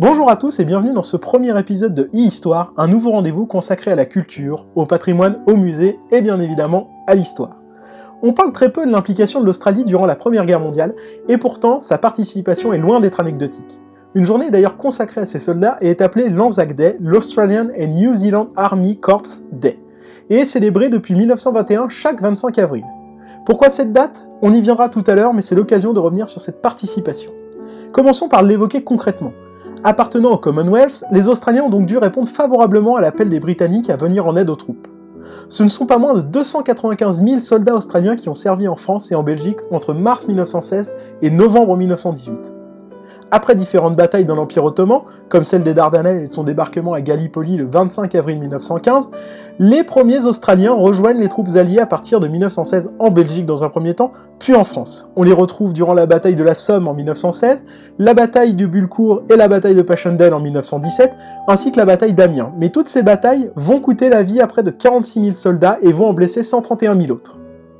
Bonjour à tous et bienvenue dans ce premier épisode de e-Histoire, un nouveau rendez-vous consacré à la culture, au patrimoine, au musée et bien évidemment à l'histoire. On parle très peu de l'implication de l'Australie durant la Première Guerre mondiale, et pourtant sa participation est loin d'être anecdotique. Une journée est d'ailleurs consacrée à ces soldats et est appelée l'Anzac Day, l'Australian and New Zealand Army Corps Day, et est célébrée depuis 1921 chaque 25 avril. Pourquoi cette date ? On y viendra tout à l'heure, mais c'est l'occasion de revenir sur cette participation. Commençons par l'évoquer concrètement. Appartenant au Commonwealth, les Australiens ont donc dû répondre favorablement à l'appel des Britanniques à venir en aide aux troupes. Ce ne sont pas moins de 295 000 soldats australiens qui ont servi en France et en Belgique entre mars 1916 et novembre 1918. Après différentes batailles dans l'Empire ottoman, comme celle des Dardanelles et son débarquement à Gallipoli le 25 avril 1915, les premiers Australiens rejoignent les troupes alliées à partir de 1916 en Belgique dans un premier temps, puis en France. On les retrouve durant la bataille de la Somme en 1916, la bataille de Bullecourt et la bataille de Passchendaele en 1917, ainsi que la bataille d'Amiens. Mais toutes ces batailles vont coûter la vie à près de 46 000 soldats et vont en blesser 131 000 autres.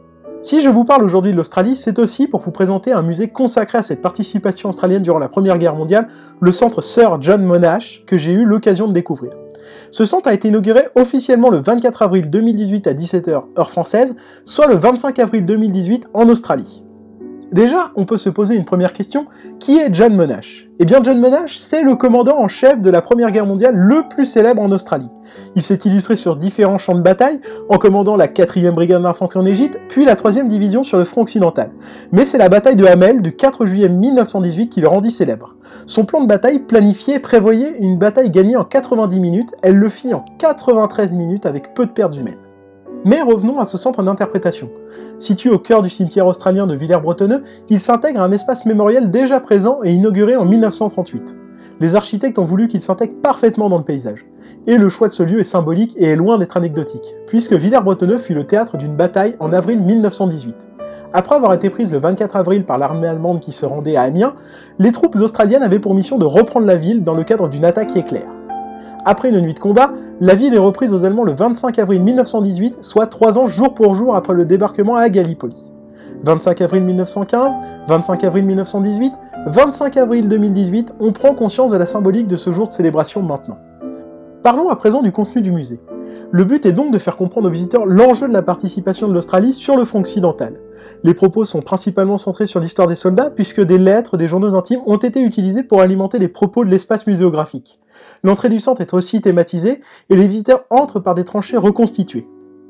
Si je vous parle aujourd'hui de l'Australie, c'est aussi pour vous présenter un musée consacré à cette participation australienne durant la Première Guerre mondiale, le centre Sir John Monash, que j'ai eu l'occasion de découvrir. Ce centre a été inauguré officiellement le 24 avril 2018 à 17h heure française, soit le 25 avril 2018 en Australie. Déjà, on peut se poser une première question, qui est John Monash ? Eh bien John Monash, c'est le commandant en chef de la Première Guerre mondiale le plus célèbre en Australie. Il s'est illustré sur différents champs de bataille, en commandant la 4e brigade d'infanterie en Égypte, puis la 3e division sur le front occidental. Mais c'est la bataille de Hamel du 4 juillet 1918 qui le rendit célèbre. Son plan de bataille planifié prévoyait une bataille gagnée en 90 minutes, elle le fit en 93 minutes avec peu de pertes humaines. Mais revenons à ce centre d'interprétation. Situé au cœur du cimetière australien de Villers-Bretonneux, il s'intègre à un espace mémoriel déjà présent et inauguré en 1938. Les architectes ont voulu qu'il s'intègre parfaitement dans le paysage. Et le choix de ce lieu est symbolique et est loin d'être anecdotique, puisque Villers-Bretonneux fut le théâtre d'une bataille en avril 1918. Après avoir été prise le 24 avril par l'armée allemande qui se rendait à Amiens, les troupes australiennes avaient pour mission de reprendre la ville dans le cadre d'une attaque éclair. Après une nuit de combat, la ville est reprise aux Allemands le 25 avril 1918, soit 3 ans jour pour jour après le débarquement à Gallipoli. 25 avril 1915, 25 avril 1918, 25 avril 2018, on prend conscience de la symbolique de ce jour de célébration maintenant. Parlons à présent du contenu du musée. Le but est donc de faire comprendre aux visiteurs l'enjeu de la participation de l'Australie sur le front occidental. Les propos sont principalement centrés sur l'histoire des soldats, puisque des lettres, des journaux intimes ont été utilisés pour alimenter les propos de l'espace muséographique. L'entrée du centre est aussi thématisée, et les visiteurs entrent par des tranchées reconstituées.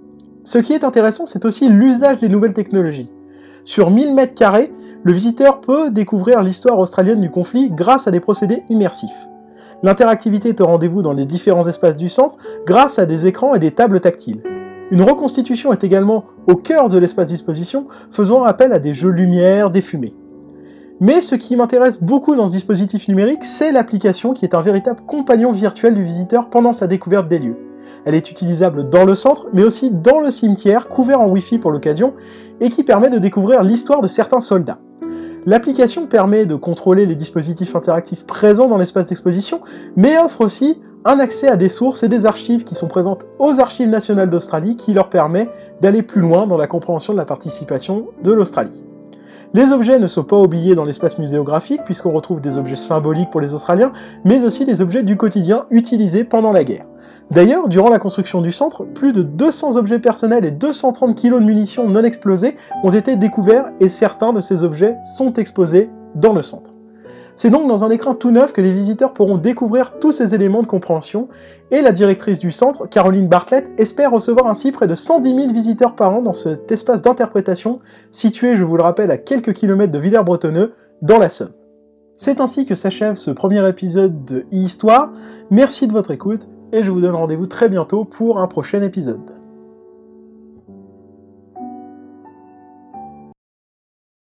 Ce qui est intéressant, c'est aussi l'usage des nouvelles technologies. Sur 1000 m², le visiteur peut découvrir l'histoire australienne du conflit grâce à des procédés immersifs. L'interactivité est au rendez-vous dans les différents espaces du centre grâce à des écrans et des tables tactiles. Une reconstitution est également au cœur de l'espace d'exposition, faisant appel à des jeux lumière, des fumées. Mais ce qui m'intéresse beaucoup dans ce dispositif numérique, c'est l'application qui est un véritable compagnon virtuel du visiteur pendant sa découverte des lieux. Elle est utilisable dans le centre, mais aussi dans le cimetière, couvert en Wi-Fi pour l'occasion, et qui permet de découvrir l'histoire de certains soldats. L'application permet de contrôler les dispositifs interactifs présents dans l'espace d'exposition, mais offre aussi un accès à des sources et des archives qui sont présentes aux Archives nationales d'Australie, qui leur permet d'aller plus loin dans la compréhension de la participation de l'Australie. Les objets ne sont pas oubliés dans l'espace muséographique, puisqu'on retrouve des objets symboliques pour les Australiens, mais aussi des objets du quotidien utilisés pendant la guerre. D'ailleurs, durant la construction du centre, plus de 200 objets personnels et 230 kg de munitions non explosées ont été découverts et certains de ces objets sont exposés dans le centre. C'est donc dans un écran tout neuf que les visiteurs pourront découvrir tous ces éléments de compréhension, et la directrice du centre, Caroline Bartlett, espère recevoir ainsi près de 110 000 visiteurs par an dans cet espace d'interprétation, situé, je vous le rappelle, à quelques kilomètres de Villers-Bretonneux, dans la Somme. C'est ainsi que s'achève ce premier épisode de e-Histoire. Merci de votre écoute, et je vous donne rendez-vous très bientôt pour un prochain épisode.